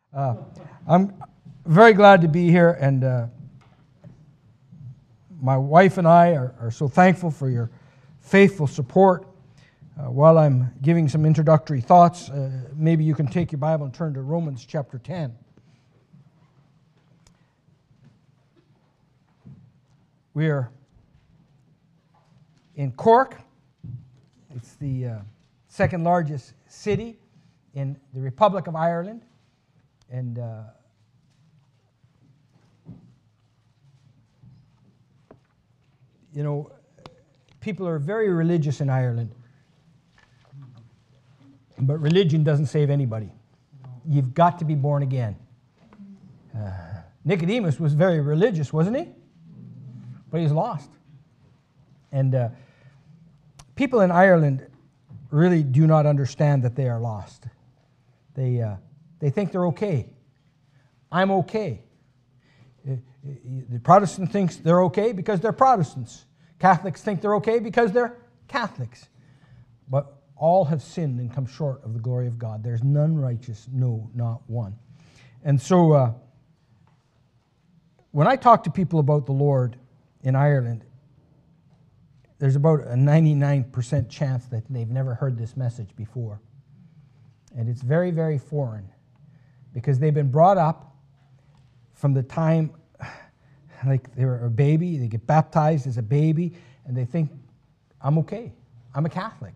I'm very glad to be here, and my wife and I are so thankful for your faithful support. While I'm giving some introductory thoughts, maybe you can take your Bible and turn to Romans chapter 10. We're in Cork. It's the second largest city in the Republic of Ireland. And you know, people are very religious in Ireland. But religion doesn't save anybody. You've got to be born again. Nicodemus was very religious, wasn't he? But he's lost. And people in Ireland really do not understand that they are lost. They think they're okay. I'm okay. The Protestant thinks they're okay because they're Protestants. Catholics think they're okay because they're Catholics. But all have sinned and come short of the glory of God. There's none righteous, no, not one. And so when I talk to people about the Lord in Ireland, there's about a 99% chance that they've never heard this message before. And it's very, very foreign because they've been brought up from the time like they're a baby, they get baptized as a baby, and they think, I'm okay, I'm a Catholic.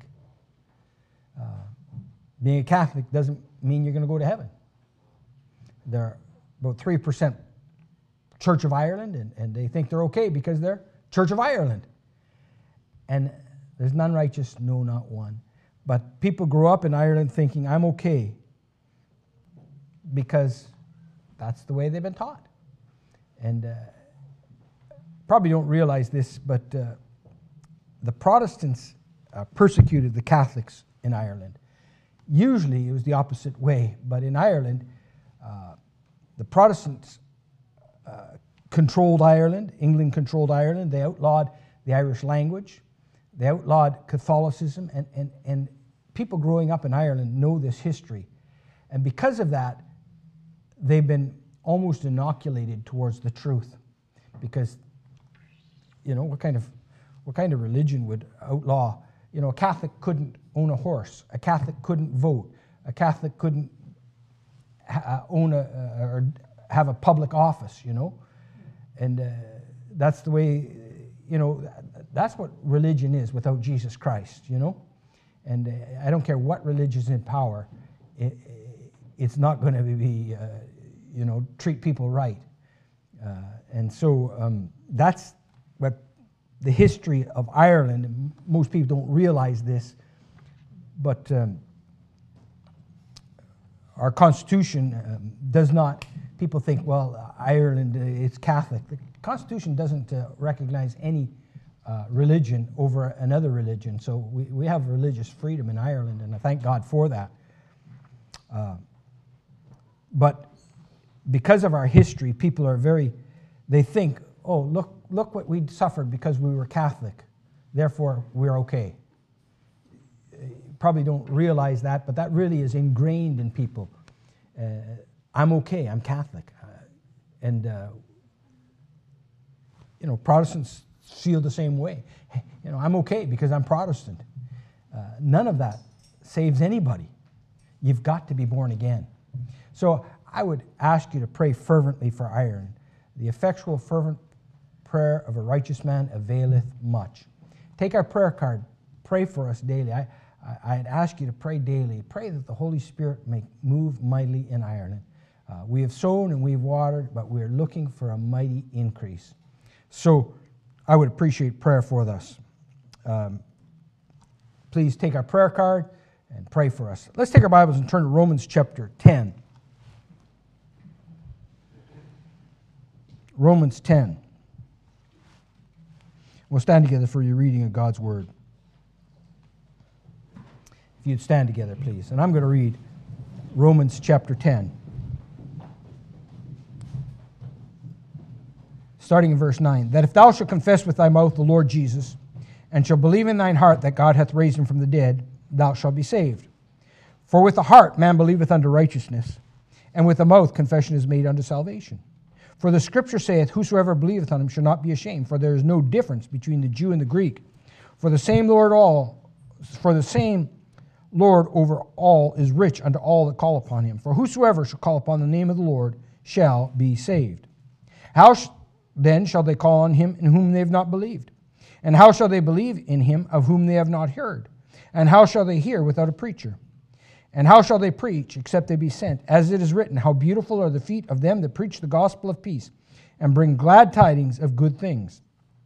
Being a Catholic doesn't mean you're going to go to heaven. There are about 3% Church of Ireland, and they think they're okay because they're Church of Ireland. And there's none righteous, no, not one. But people grow up in Ireland thinking, I'm okay, because that's the way they've been taught. And probably don't realize this, but the Protestants persecuted the Catholics in Ireland. Usually it was the opposite way, but in Ireland, the Protestants controlled Ireland. England controlled Ireland. They outlawed the Irish language. They outlawed Catholicism, and people growing up in Ireland know this history. And because of that, they've been almost inoculated towards the truth. Because, you know, what kind of religion would outlaw? You know, a Catholic couldn't own a horse. A Catholic couldn't vote. A Catholic couldn't own or have a public office, you know. And that's the way, you know, that's what religion is without Jesus Christ, you know. And I don't care what religion is in power, it's not going to be, you know, treat people right. And so that's what the history of Ireland, and most people don't realize this, but our Constitution does not, people think, well, Ireland, it's Catholic. The Constitution doesn't recognize any religion over another religion, so we have religious freedom in Ireland, and I thank God for that. But because of our history, people are they think, oh, look what we suffered because we were Catholic, therefore we're okay. Probably don't realize that, but that really is ingrained in people. I'm okay, I'm Catholic. And you know, Protestants feel the same way. You know, I'm okay because I'm Protestant. None of that saves anybody. You've got to be born again. So I would ask you to pray fervently for Ireland. The effectual, fervent prayer of a righteous man availeth much. Take our prayer card. Pray for us daily. I'd ask you to pray daily. Pray that the Holy Spirit may move mightily in Ireland. We have sown and we've watered, but we're looking for a mighty increase. So I would appreciate prayer for us. Please take our prayer card and pray for us. Let's take our Bibles and turn to Romans chapter 10. Romans 10. We'll stand together for your reading of God's Word. If you'd stand together, please. And I'm going to read Romans chapter 10. Starting in verse 9. That if thou shalt confess with thy mouth the Lord Jesus, and shalt believe in thine heart that God hath raised him from the dead, thou shalt be saved. For with the heart man believeth unto righteousness, and with the mouth confession is made unto salvation. For the Scripture saith, Whosoever believeth on him shall not be ashamed, for there is no difference between the Jew and the Greek. For the same Lord over all is rich unto all that call upon him. For whosoever shall call upon the name of the Lord shall be saved. How then shall they call on him in whom they have not believed? And how shall they believe in him of whom they have not heard? And how shall they hear without a preacher? And how shall they preach except they be sent? As it is written, How beautiful are the feet of them that preach the gospel of peace, and bring glad tidings of good things.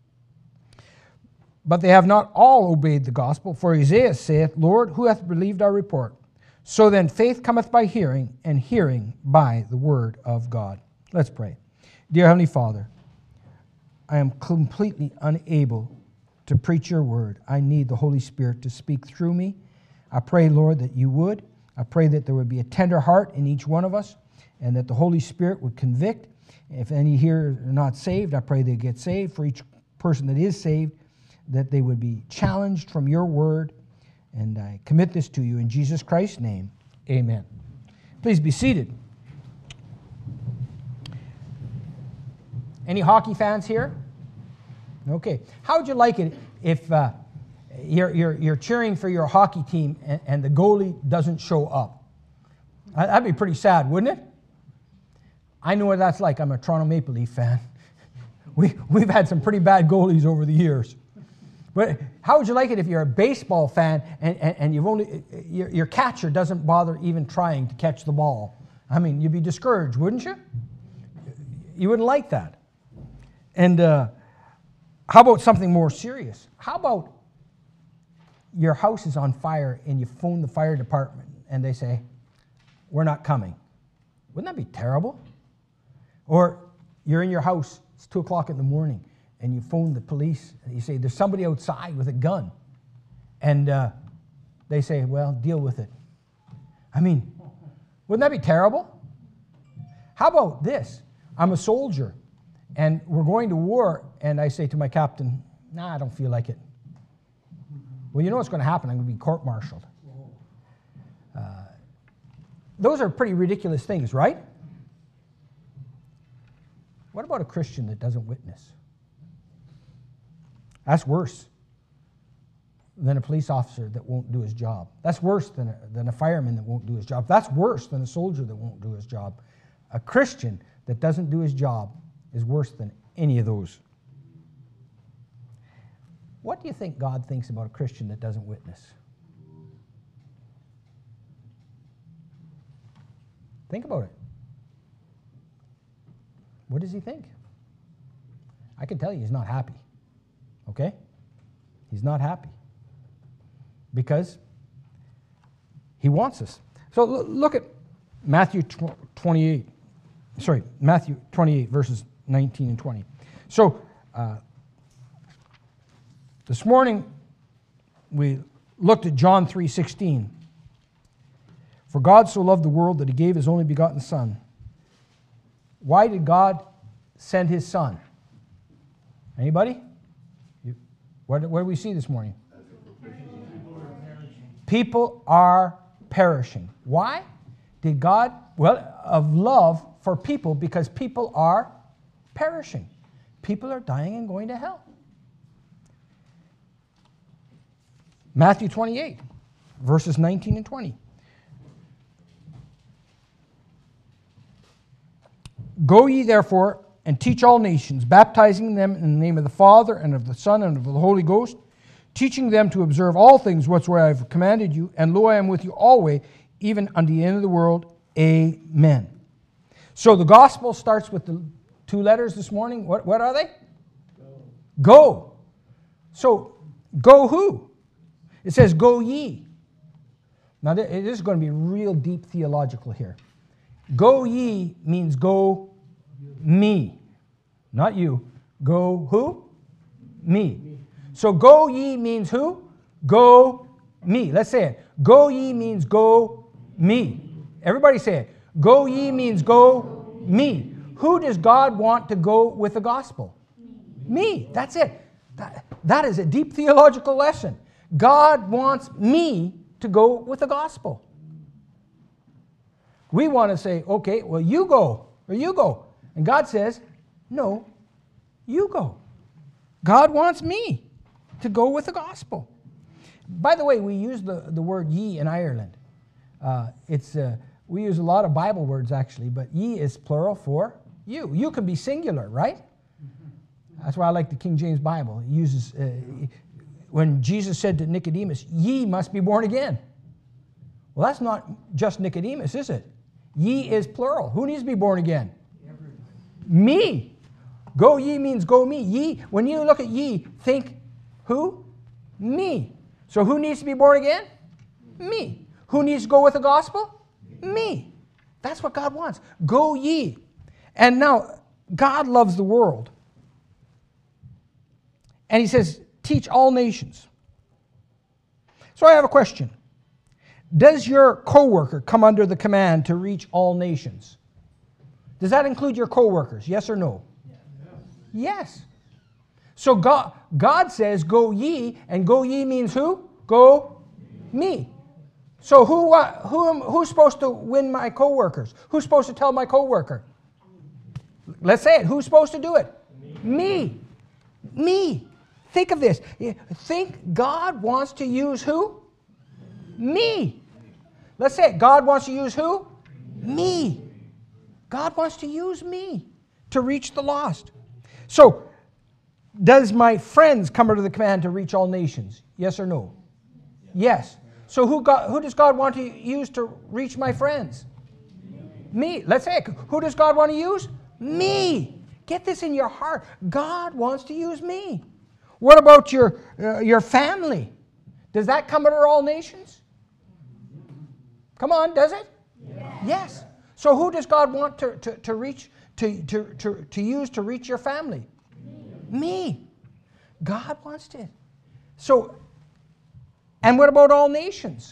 But they have not all obeyed the gospel, for Isaiah saith, Lord, who hath believed our report? So then faith cometh by hearing, and hearing by the word of God. Let's pray. Dear Heavenly Father, I am completely unable to preach your word. I need the Holy Spirit to speak through me. I pray, Lord, that you would. I pray that there would be a tender heart in each one of us, and that the Holy Spirit would convict. If any here are not saved, I pray they get saved. For each person that is saved, that they would be challenged from your word. And I commit this to you in Jesus Christ's name. Amen. Please be seated. Any hockey fans here? Okay. How would you like it if you're cheering for your hockey team and the goalie doesn't show up? That'd be pretty sad, wouldn't it? I know what that's like. I'm a Toronto Maple Leaf fan. We've had some pretty bad goalies over the years. But how would you like it if you're a baseball fan and your catcher doesn't bother even trying to catch the ball? I mean, you'd be discouraged, wouldn't you? You wouldn't like that. And how about something more serious? How about your house is on fire and you phone the fire department and they say, we're not coming? Wouldn't that be terrible? Or you're in your house, it's 2 o'clock in the morning, and you phone the police and you say, there's somebody outside with a gun. And they say, well, deal with it. I mean, wouldn't that be terrible? How about this? I'm a soldier, and we're going to war, and I say to my captain, nah, I don't feel like it. Well, you know what's going to happen. I'm going to be court-martialed. Those are pretty ridiculous things, right? What about a Christian that doesn't witness? That's worse than a police officer that won't do his job. That's worse than a fireman that won't do his job. That's worse than a soldier that won't do his job. A Christian that doesn't do his job is worse than any of those. What do you think God thinks about a Christian that doesn't witness? Think about it. What does he think? I can tell you he's not happy. Okay? He's not happy. Because he wants us. So look at Matthew 28, verses 19 and 20. So, this morning, we looked at John 3:16. For God so loved the world that he gave his only begotten Son. Why did God send his Son? Anybody? What do we see this morning? People are perishing. Why? Did God, of love for people, because people are perishing. People are dying and going to hell. Matthew 28, verses 19 and 20. Go ye therefore and teach all nations, baptizing them in the name of the Father and of the Son and of the Holy Ghost, teaching them to observe all things whatsoever I have commanded you, and lo, I am with you always, even unto the end of the world. Amen. So the gospel starts with the 2 letters this morning. What are they? Go. So, go who? It says, go ye. Now, this is going to be real deep theological here. Go ye means go me. Not you. Go who? Me. So, go ye means who? Go me. Let's say it. Go ye means go me. Everybody say it. Go ye means go me. Who does God want to go with the gospel? Me. That's it. That is a deep theological lesson. God wants me to go with the gospel. We want to say, okay, well, you go, or you go. And God says, no, you go. God wants me to go with the gospel. By the way, we use the word ye in Ireland. We use a lot of Bible words, actually, but ye is plural for you. You can be singular, right? That's why I like the King James Bible. It uses, when Jesus said to Nicodemus, ye must be born again. Well, that's not just Nicodemus, is it? Ye is plural. Who needs to be born again? Everybody. Me. Go ye means go me. Ye, when you look at ye, think who? Me. So who needs to be born again? Me. Who needs to go with the gospel? Me. That's what God wants. Go ye. And now, God loves the world. And he says, teach all nations. So I have a question. Does your coworker come under the command to reach all nations? Does that include your coworkers? Yes or no? Yes. So God says, go ye, and go ye means who? Go me. So who's supposed to win my coworkers? Who's supposed to tell my coworker? Let's say it. Who's supposed to do it? Me. Me. Think of this. Think God wants to use who? Me. Let's say it. God wants to use who? Me. God wants to use me to reach the lost. So, does my friends come under the command to reach all nations? Yes or no? Yes. So who does God want to use to reach my friends? Me. Let's say it. Who does God want to use? Me. Get this in your heart. God wants to use me. What about your family? Does that come under all nations? Come on, does it? Yes. So who does God want to reach, to use to reach your family? Me. God wants to. So, and what about all nations?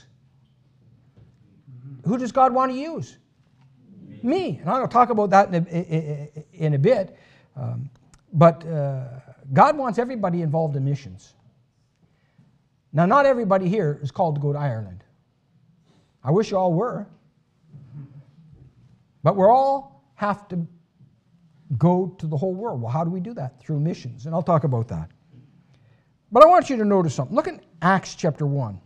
Who does God want to use? Me. And I'm going to talk about that in a bit. But God wants everybody involved in missions. Now, not everybody here is called to go to Ireland. I wish you all were. But we all have to go to the whole world. Well, how do we do that? Through missions. And I'll talk about that. But I want you to notice something. Look at Acts chapter 1.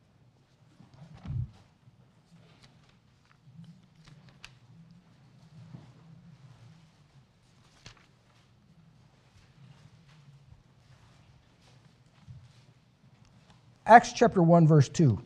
Acts chapter 1, verse 2.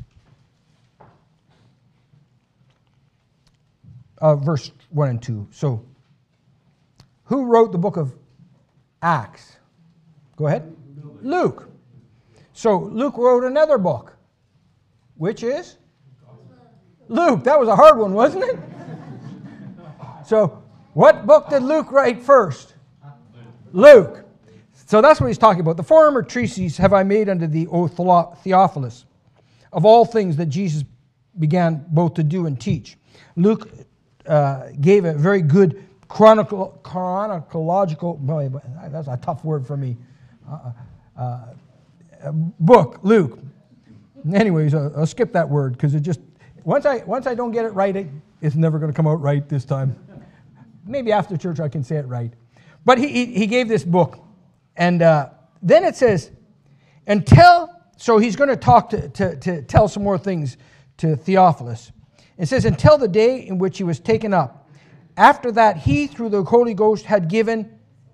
Verse 1 and 2. So, who wrote the book of Acts? Go ahead. Luke. So, Luke wrote another book, which is? Luke. That was a hard one, wasn't it? So, what book did Luke write first? Luke. So that's what he's talking about. The former treatises have I made unto thee, O Theophilus, of all things that Jesus began both to do and teach. Luke gave a very good chronological, boy, that's a tough word for me, book, Luke. Anyways, I'll skip that word because it just, once I don't get it right, it's never going to come out right this time. Maybe after church I can say it right. But he gave this book. And then it says, so he's going to talk to tell some more things to Theophilus. It says, until the day in which he was taken up. After that, he, through the Holy Ghost, had given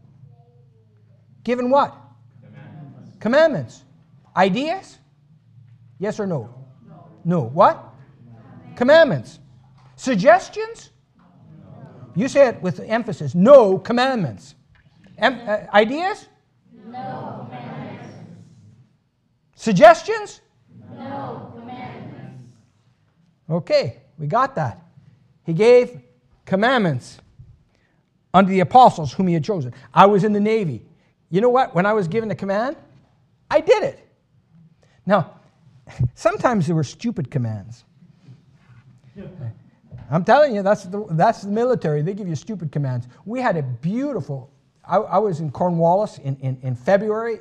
what? Commandments. Ideas? Yes or no? No. What? Commandments. Suggestions? You say it with emphasis. No commandments. Ideas? No commandments. Suggestions? No commandments. Okay, we got that. He gave commandments unto the apostles whom he had chosen. I was in the Navy. You know what? When I was given the command, I did it. Now, sometimes there were stupid commands. I'm telling you, that's the military. They give you stupid commands. We had a beautiful... I was in Cornwallis in February.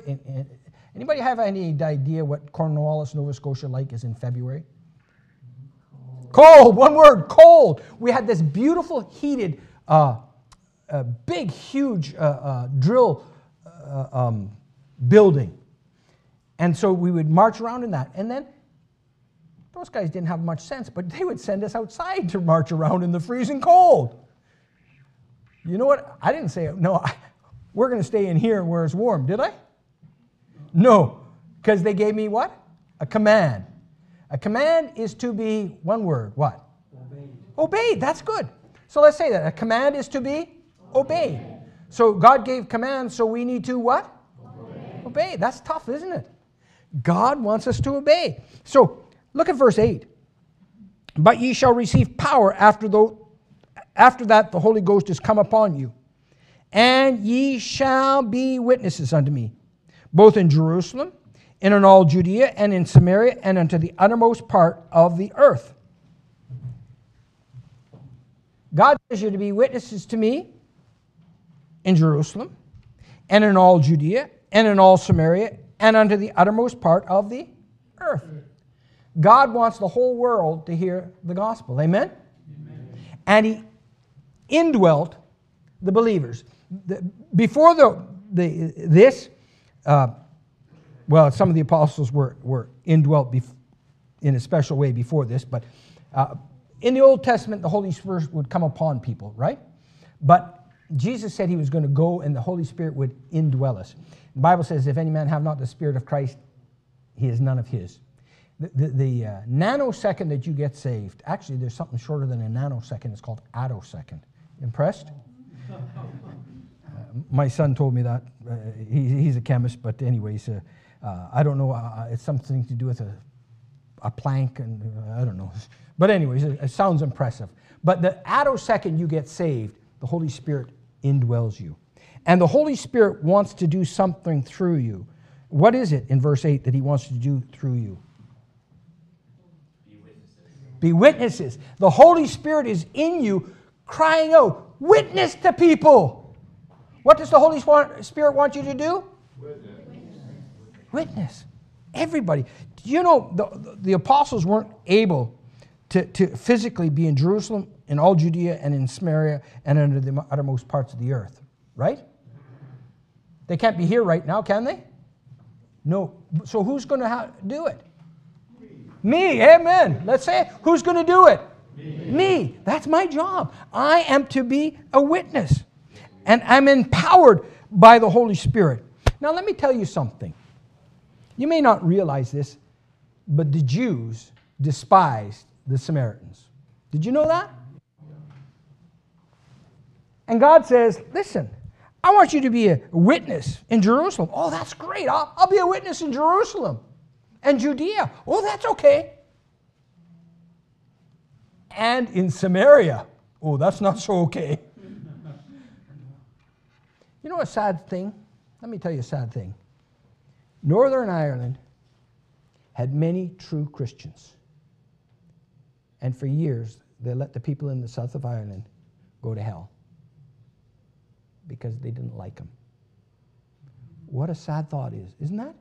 Anybody have any idea what Cornwallis, Nova Scotia like is in February? Cold, one word, cold. We had this beautiful heated, big, huge drill building. And so we would march around in that. And then those guys didn't have much sense, but they would send us outside to march around in the freezing cold. You know what? I didn't say, no, we're going to stay in here where it's warm, did I? No, because they gave me what? A command. A command is to be, one word, what? Obeyed. Obeyed, that's good. So let's say that. A command is to be obeyed. So God gave commands, so we need to what? Obey. That's tough, isn't it? God wants us to obey. So look at verse 8. But ye shall receive power after that the Holy Ghost is come upon you. And ye shall be witnesses unto me, both in Jerusalem, and in all Judea, and in Samaria, and unto the uttermost part of the earth. God says you to be witnesses to me in Jerusalem, and in all Judea, and in all Samaria, and unto the uttermost part of the earth. God wants the whole world to hear the gospel. Amen? Amen. And He indwelt the believers. Before this, some of the apostles were indwelt in a special way before this, but in the Old Testament, the Holy Spirit would come upon people, right? But Jesus said He was going to go and the Holy Spirit would indwell us. The Bible says, if any man have not the Spirit of Christ, he is none of His. The nanosecond that you get saved, actually there's something shorter than a nanosecond. It's called attosecond. Impressed? My son told me that. He's a chemist, but anyways, I don't know. It's something to do with a plank, and I don't know. But anyways, it sounds impressive. But the attosecond you get saved, the Holy Spirit indwells you. And the Holy Spirit wants to do something through you. What is it in verse 8 that He wants to do through you? Be witnesses. Be witnesses. The Holy Spirit is in you crying out, witness to people. What does the Holy Spirit want you to do? Witness. Everybody. Do you know the apostles weren't able to physically be in Jerusalem, in all Judea, and in Samaria, and under the uttermost parts of the earth, right? They can't be here right now, can they? No. So who's going to do it? Me. Amen. Let's say it. Who's going to do it? Me. That's my job. I am to be a witness. And I'm empowered by the Holy Spirit. Now let me tell you something. You may not realize this, but the Jews despised the Samaritans. Did you know that? And God says, listen, I want you to be a witness in Jerusalem. Oh, that's great. I'll be a witness in Jerusalem and Judea. Oh, that's okay. And in Samaria. Oh, that's not so okay. You know a sad thing? Let me tell you a sad thing. Northern Ireland had many true Christians. And for years, they let the people in the south of Ireland go to hell because they didn't like them. What a sad thought is, isn't that?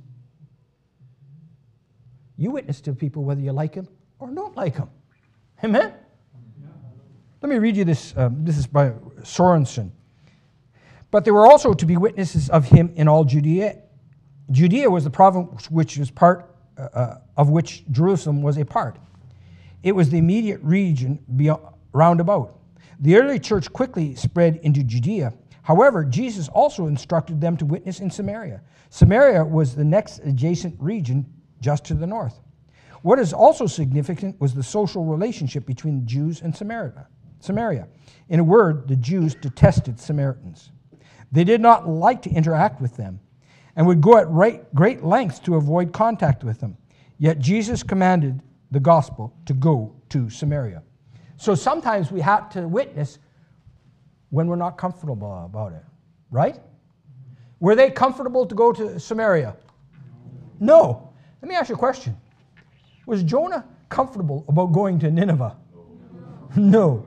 You witness to people whether you like them or don't like them. Amen? Let me read you this. This is by Sorensen. But they were also to be witnesses of Him in all Judea. Judea was the province which was part of which Jerusalem was a part. It was the immediate region round about. The early church quickly spread into Judea. However, Jesus also instructed them to witness in Samaria. Samaria was the next adjacent region just to the north. What is also significant was the social relationship between the Jews and Samaria. In a word, the Jews detested Samaritans. They did not like to interact with them and would go at great lengths to avoid contact with them. Yet Jesus commanded the gospel to go to Samaria. So sometimes we have to witness when we're not comfortable about it, right? Were they comfortable to go to Samaria? No. Let me ask you a question. Was Jonah comfortable about going to Nineveh? No.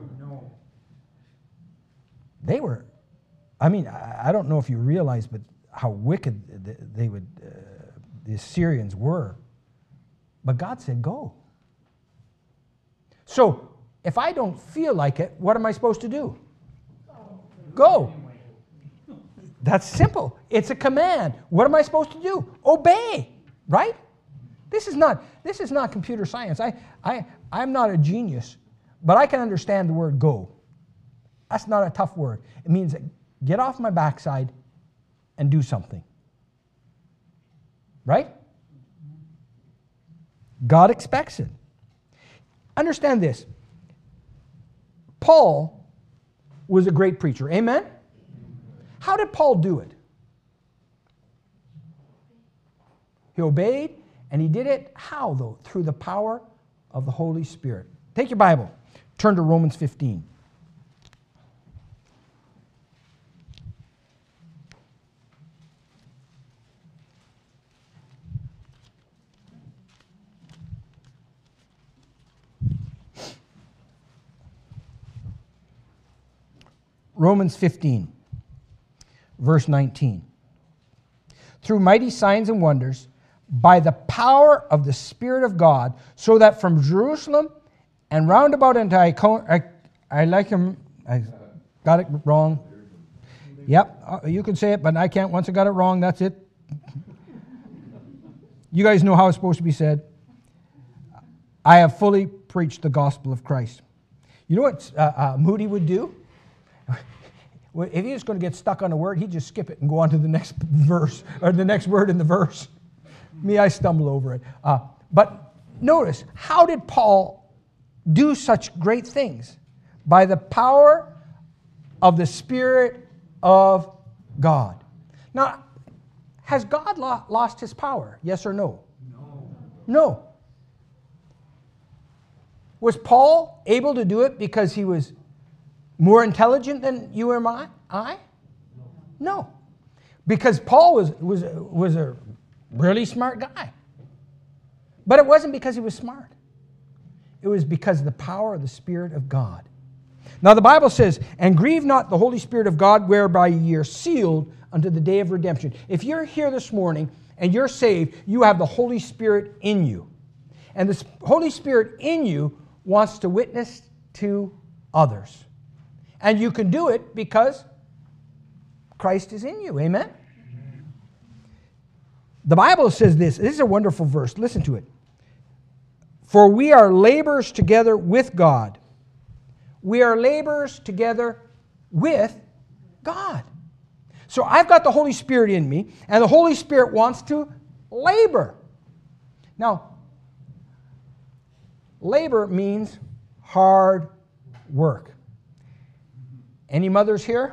They were, I don't know if you realize, but how wicked the Assyrians were. But God said, go. So if I don't feel like it, what am I supposed to do? Go. That's simple. It's a command. What am I supposed to do? Obey, right? This is not computer science. I'm not a genius, but I can understand the word go. That's not a tough word. It means get off my backside and do something. Right? God expects it. Understand this. Paul was a great preacher. Amen? How did Paul do it? He obeyed, and he did it how, though? Through the power of the Holy Spirit. Take your Bible. Turn to Romans 15. Romans 15, verse 19. Through mighty signs and wonders, by the power of the Spirit of God, so that from Jerusalem and round about into Iconium, I got it wrong. Yep, you can say it, but I can't. Once I got it wrong, that's it. You guys know how it's supposed to be said. I have fully preached the gospel of Christ. You know what Moody would do? If he was going to get stuck on a word, he'd just skip it and go on to the next verse, or the next word in the verse. Me, I stumble over it. But notice, how did Paul do such great things? By the power of the Spirit of God. Now, has God lost his power? Yes or no? No. Was Paul able to do it because he was more intelligent than you or I? No. Because Paul was a really smart guy. But it wasn't because he was smart. It was because of the power of the Spirit of God. Now the Bible says, and grieve not the Holy Spirit of God, whereby ye are sealed unto the day of redemption. If you're here this morning and you're saved, you have the Holy Spirit in you. And the Holy Spirit in you wants to witness to others. And you can do it because Christ is in you. Amen? The Bible says this. This is a wonderful verse. Listen to it. For we are laborers together with God. We are laborers together with God. So I've got the Holy Spirit in me, and the Holy Spirit wants to labor. Now, labor means hard work. Any mothers here?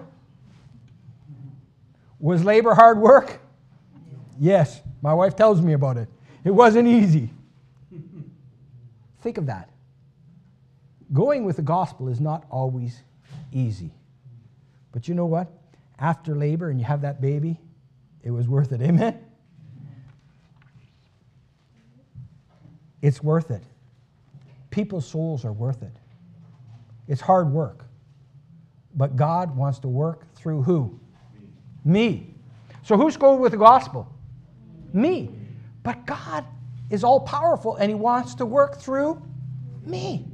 Was labor hard work? Yes. My wife tells me about it. It wasn't easy. Think of that. Going with the gospel is not always easy. But you know what? After labor and you have that baby, it was worth it. Amen? It's worth it. People's souls are worth it. It's hard work. But God wants to work through who? Me. So who's going with the gospel? Me. But God is all powerful and he wants to work through me.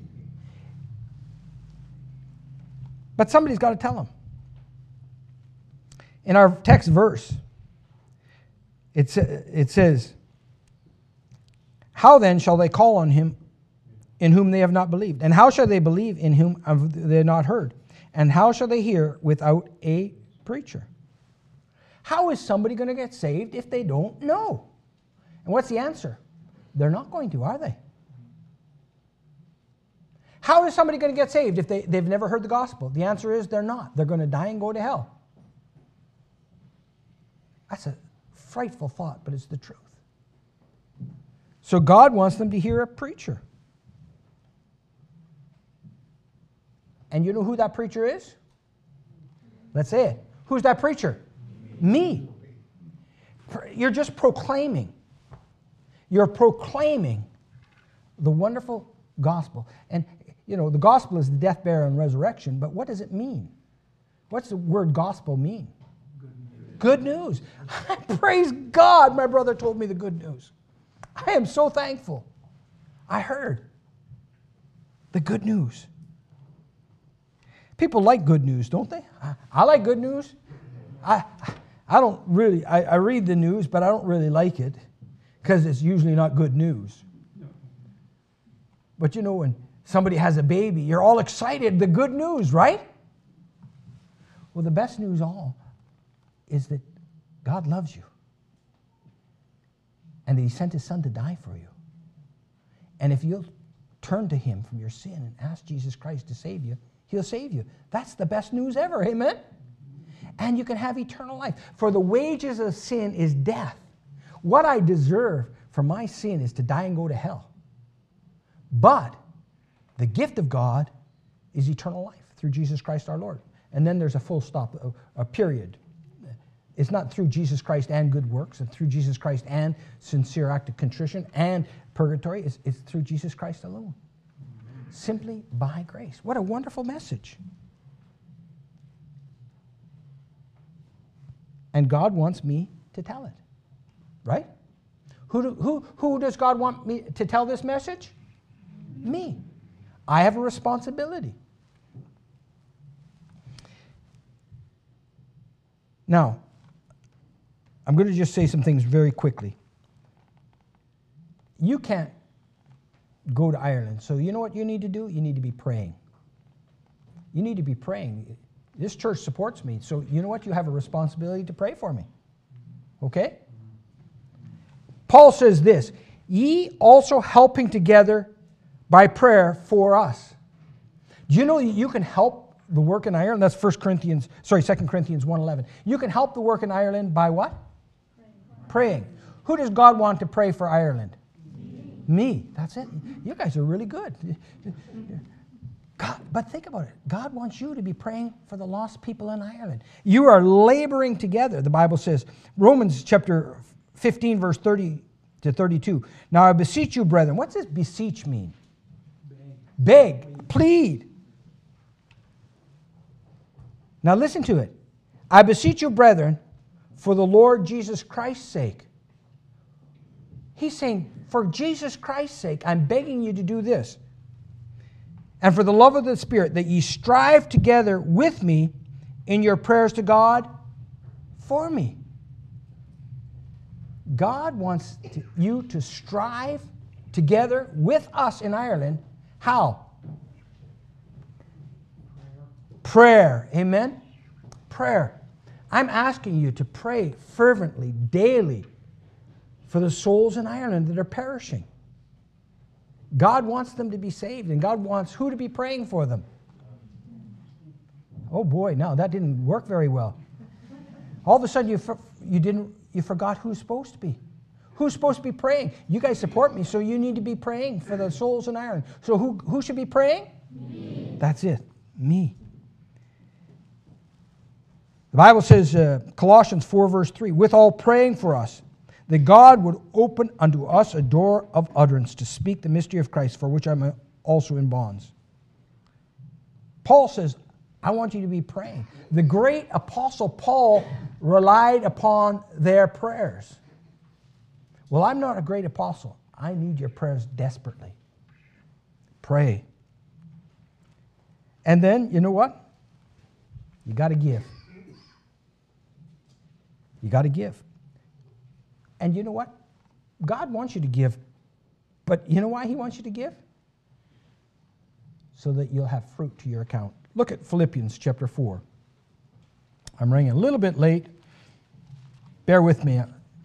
But somebody's got to tell him. In our text verse, it says, how then shall they call on him in whom they have not believed? And how shall they believe in whom they have not heard? And how shall they hear without a preacher? How is somebody going to get saved if they don't know? And what's the answer? They're not going to, are they? How is somebody going to get saved if they've never heard the gospel? The answer is they're not. They're going to die and go to hell. That's a frightful thought, but it's the truth. So God wants them to hear a preacher. And you know who that preacher is? Let's say it. Who's that preacher? Me. You're just proclaiming. You're proclaiming the wonderful gospel. And, you know, the gospel is the death, burial, and resurrection, but what does it mean? What's the word gospel mean? Good news. Praise God, my brother told me the good news. I am so thankful. I heard. The good news. People like good news, don't they? I like good news. I don't really, I read the news, but I don't really like it because it's usually not good news. But you know, when somebody has a baby, you're all excited, the good news, right? Well, the best news all is that God loves you and that He sent His Son to die for you. And if you'll turn to Him from your sin and ask Jesus Christ to save you, He'll save you. That's the best news ever, amen? And you can have eternal life. For the wages of sin is death. What I deserve for my sin is to die and go to hell. But the gift of God is eternal life through Jesus Christ our Lord. And then there's a full stop, a period. It's not through Jesus Christ and good works, and through Jesus Christ and sincere act of contrition and purgatory. It's through Jesus Christ alone. Simply by grace. What a wonderful message. And God wants me to tell it. Right? Who does God want me to tell this message? Me. I have a responsibility. Now, I'm going to just say some things very quickly. You can't go to Ireland. So you know what you need to do? You need to be praying. You need to be praying. This church supports me. So you know what? You have a responsibility to pray for me. Okay? Paul says this, ye also helping together by prayer for us. Do you know you can help the work in Ireland? That's 2 Corinthians 1:11. You can help the work in Ireland by what? Praying. Who does God want to pray for Ireland? Me. That's it. You guys are really good. God, but think about it. God wants you to be praying for the lost people in Ireland. You are laboring together. The Bible says, Romans chapter 15, verse 30 to 32. Now I beseech you, brethren. What's this beseech mean? Beg. Plead. Now listen to it. I beseech you, brethren, for the Lord Jesus Christ's sake. He's saying, for Jesus Christ's sake, I'm begging you to do this. And for the love of the Spirit, that ye strive together with me in your prayers to God for me. God wants you to strive together with us in Ireland. How? Prayer. Amen? Prayer. I'm asking you to pray fervently, daily, for the souls in Ireland that are perishing. God wants them to be saved, and God wants who to be praying for them? Oh boy, no, that didn't work very well. All of a sudden you forgot who's supposed to be. Who's supposed to be praying? You guys support me, so you need to be praying for the souls in Ireland. So who should be praying? Me. That's it, me. The Bible says, Colossians 4, verse 3, withal praying for us, that God would open unto us a door of utterance to speak the mystery of Christ, for which I'm also in bonds. Paul says, I want you to be praying. The great apostle Paul relied upon their prayers. Well, I'm not a great apostle. I need your prayers desperately. Pray. And then, you know what? You got to give. You got to give. And you know what? God wants you to give. But you know why He wants you to give? So that you'll have fruit to your account. Look at Philippians chapter 4. I'm running a little bit late. Bear with me.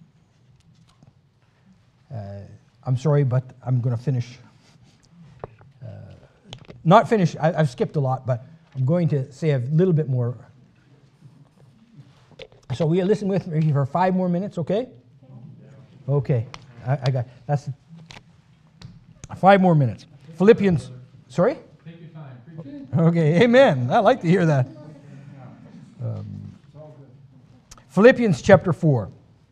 I'm sorry, but I'm going to finish. Not finish. I've skipped a lot, but I'm going to say a little bit more. So will you listen with me for 5 more minutes, okay? Okay, I got, that's 5 more minutes. Philippians, sorry? Take your time. Okay, amen. I like to hear that. Philippians chapter 4.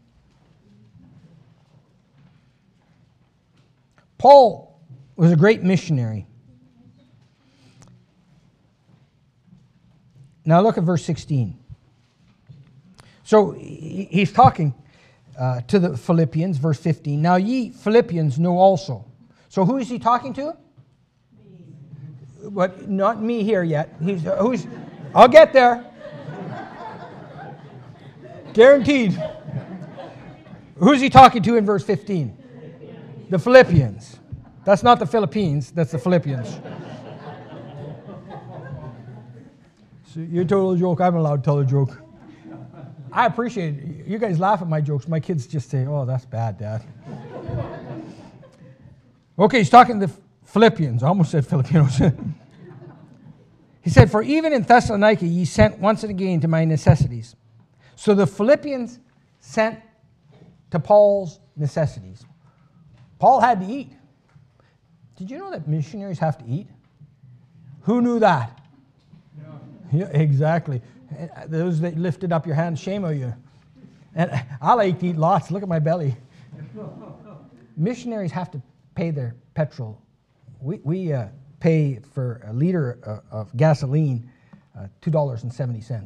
Paul was a great missionary. Now look at verse 16. So he's talking to the Philippians, verse 15. Now ye Philippians know also. So who is he talking to? but not me here yet. I'll get there. Guaranteed. Who's he talking to in verse 15? The Philippians. That's not the Philippines, that's the Philippians. So you told a joke, I'm allowed to tell a joke. I appreciate it. You guys laugh at my jokes. My kids just say, oh, that's bad, Dad. Okay, he's talking to the Philippians. I almost said Filipinos. He said, for even in Thessalonica ye sent once and again to my necessities. So the Philippians sent to Paul's necessities. Paul had to eat. Did you know that missionaries have to eat? Who knew that? Yeah, exactly. Those that lifted up your hand, shame on you. And I like to eat lots. Look at my belly. Missionaries have to pay their petrol. We pay for a liter of gasoline $2.70.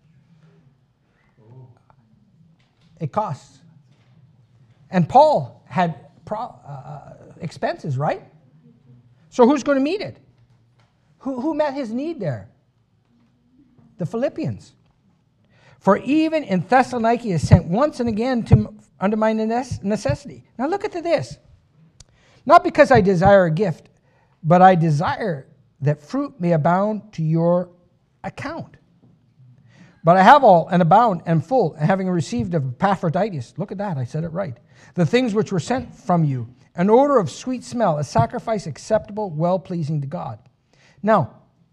It costs. And Paul had expenses, right? So who's going to meet it? Who met his need there? The Philippians. For even in Thessalonica is sent once and again unto my necessity. Now look at this. Not because I desire a gift, but I desire that fruit may abound to your account. But I have all and abound and full, and having received of Epaphroditus, look at that, I said it right, the things which were sent from you, an odor of sweet smell, a sacrifice acceptable, well-pleasing to God. Now,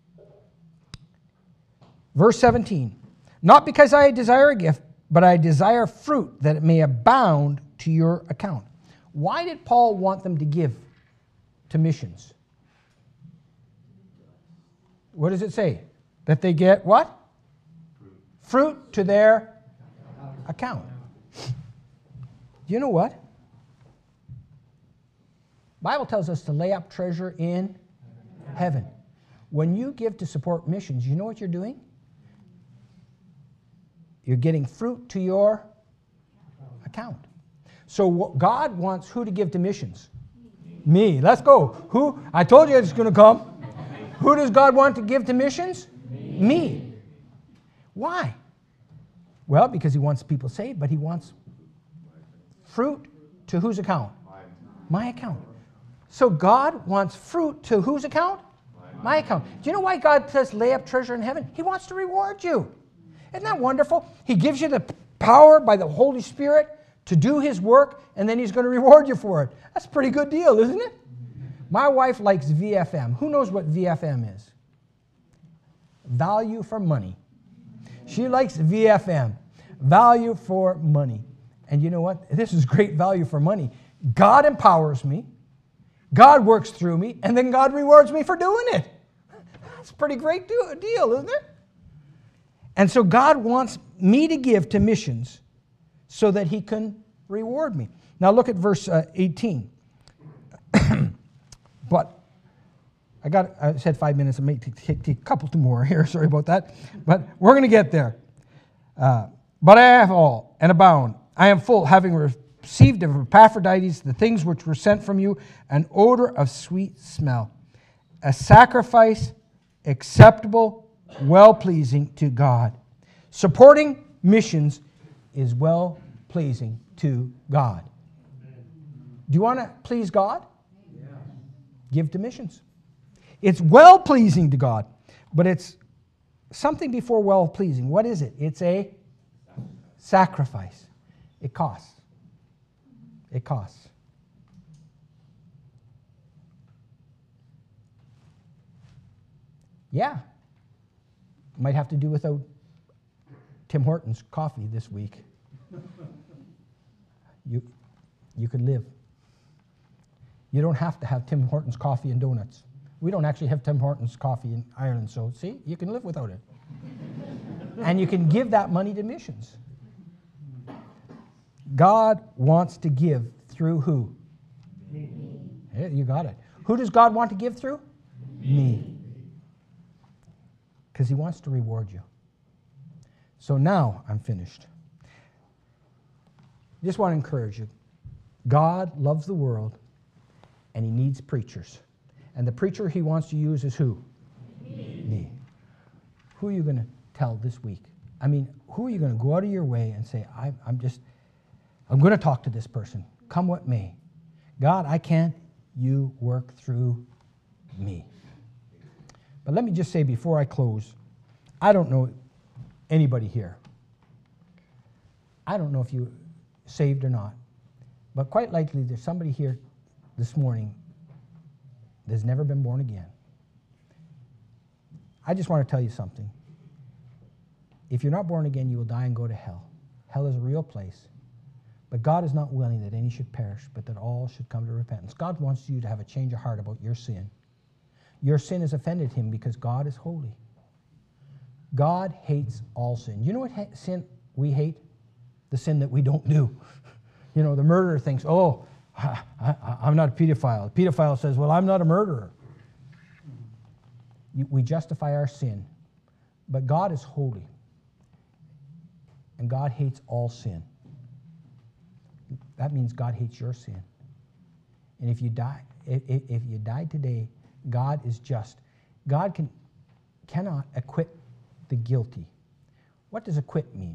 verse 17, not because I desire a gift, but I desire fruit that it may abound to your account. Why did Paul want them to give to missions? What does it say? That they get what? Fruit to their account. Do you know what? Bible tells us to lay up treasure in heaven. When you give to support missions, you know what you're doing? You're getting fruit to your account. So God wants who to give to missions? Me. Let's go. Who? I told you it's going to come. Who does God want to give to missions? Me. Why? Well, because he wants people saved, but he wants fruit to whose account? My account. So God wants fruit to whose account? My account. Do you know why God says lay up treasure in heaven? He wants to reward you. Isn't that wonderful? He gives you the power by the Holy Spirit to do his work, and then he's going to reward you for it. That's a pretty good deal, isn't it? My wife likes VFM. Who knows what VFM is? Value for money. She likes VFM. Value for money. And you know what? This is great value for money. God empowers me. God works through me, and then God rewards me for doing it. That's a pretty great deal, isn't it? And so God wants me to give to missions so that he can reward me. Now look at verse 18. But I said 5 minutes. I may take a couple more here. Sorry about that. But we're going to get there. But I have all and abound. I am full, having received of Epaphroditus the things which were sent from you, an odor of sweet smell, a sacrifice acceptable, well-pleasing to God. Supporting missions is well-pleasing to God. Do you want to please God? Yeah. Give to missions. It's well-pleasing to God, but it's something before well-pleasing. What is it? It's a sacrifice. It costs. It costs. Yeah. Might have to do without Tim Hortons coffee this week. You could live. You don't have to have Tim Hortons coffee and donuts. We don't actually have Tim Hortons coffee in Ireland, so see, you can live without it. And you can give that money to missions. God wants to give through who? Me. Yeah, you got it. Who does God want to give through? Me. Because he wants to reward you. So now I'm finished. Just want to encourage you. God loves the world, and he needs preachers. And the preacher he wants to use is who? Me. Who are you going to tell this week? I mean, who are you going to go out of your way and say, I'm going to talk to this person, come what may. God, I can't, you work through me. But let me just say before I close, I don't know anybody here. I don't know if you're saved or not, but quite likely there's somebody here this morning that's never been born again. I just want to tell you something. If you're not born again, you will die and go to hell. Hell is a real place. But God is not willing that any should perish, but that all should come to repentance. God wants you to have a change of heart about your sin. Your sin has offended him because God is holy. God hates all sin. You know what sin we hate? The sin that we don't do. You know, the murderer thinks, oh, I'm not a pedophile. The pedophile says, well, I'm not a murderer. We justify our sin. But God is holy. And God hates all sin. That means God hates your sin. And if you die, if you died today, God is just. God cannot acquit the guilty. What does acquit mean?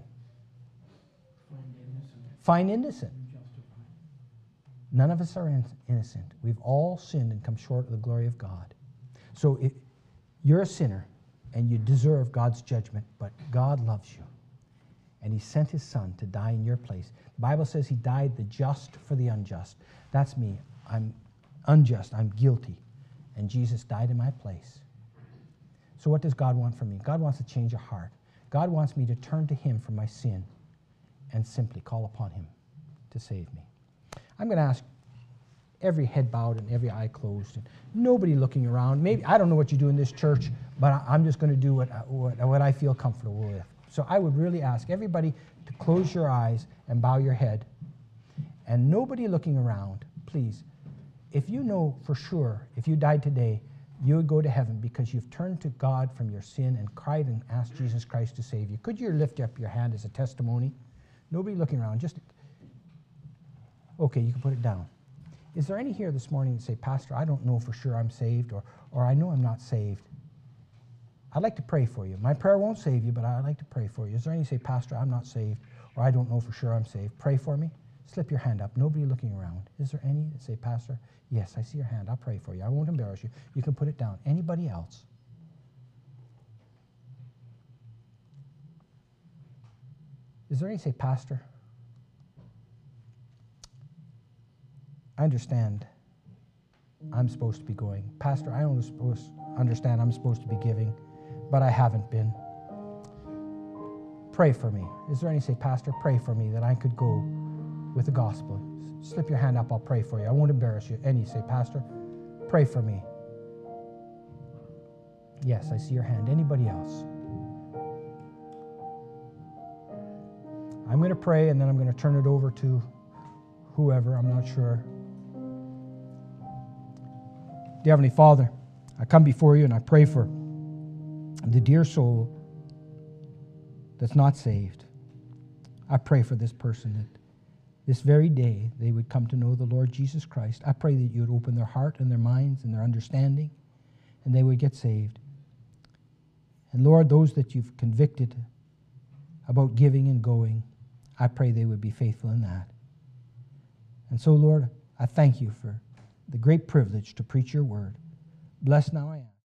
Find innocent. None of us are innocent. We've all sinned and come short of the glory of God. So you're a sinner and you deserve God's judgment, but God loves you. And he sent his son to die in your place. The Bible says he died the just for the unjust. That's me. I'm unjust. I'm guilty. And Jesus died in my place. So what does God want from me? God wants to change a heart. God wants me to turn to him for my sin and simply call upon him to save me. I'm going to ask every head bowed and every eye closed, and nobody looking around. Maybe I don't know what you do in this church, but I'm just going to do what I feel comfortable with. So I would really ask everybody to close your eyes and bow your head. And nobody looking around, please, if you know for sure, if you died today, you would go to heaven because you've turned to God from your sin and cried and asked Jesus Christ to save you. Could you lift up your hand as a testimony? Nobody looking around. Just, okay, you can put it down. Is there any here this morning that say, Pastor, I don't know for sure I'm saved, or I know I'm not saved? I'd like to pray for you. My prayer won't save you, but I'd like to pray for you. Is there any say, Pastor, I'm not saved, or I don't know for sure I'm saved? Pray for me. Slip your hand up. Nobody looking around. Is there any that say, Pastor, yes, I see your hand. I'll pray for you. I won't embarrass you. You can put it down. Anybody else? Is there any say, Pastor, I understand I'm supposed to be going. Pastor, I don't understand I'm supposed to be giving, but I haven't been. Pray for me. Is there any say, Pastor, pray for me that I could go with the gospel? Slip your hand up, I'll pray for you. I won't embarrass you. Any say, Pastor, pray for me. Yes, I see your hand. Anybody else? I'm going to pray and then I'm going to turn it over to whoever, I'm not sure. Dear Heavenly Father, I come before you and I pray for the dear soul that's not saved. I pray for this person that this very day they would come to know the Lord Jesus Christ. I pray that you would open their heart and their minds and their understanding and they would get saved. And Lord, those that you've convicted about giving and going, I pray they would be faithful in that. And so, Lord, I thank you for the great privilege to preach your word. Blessed now I am.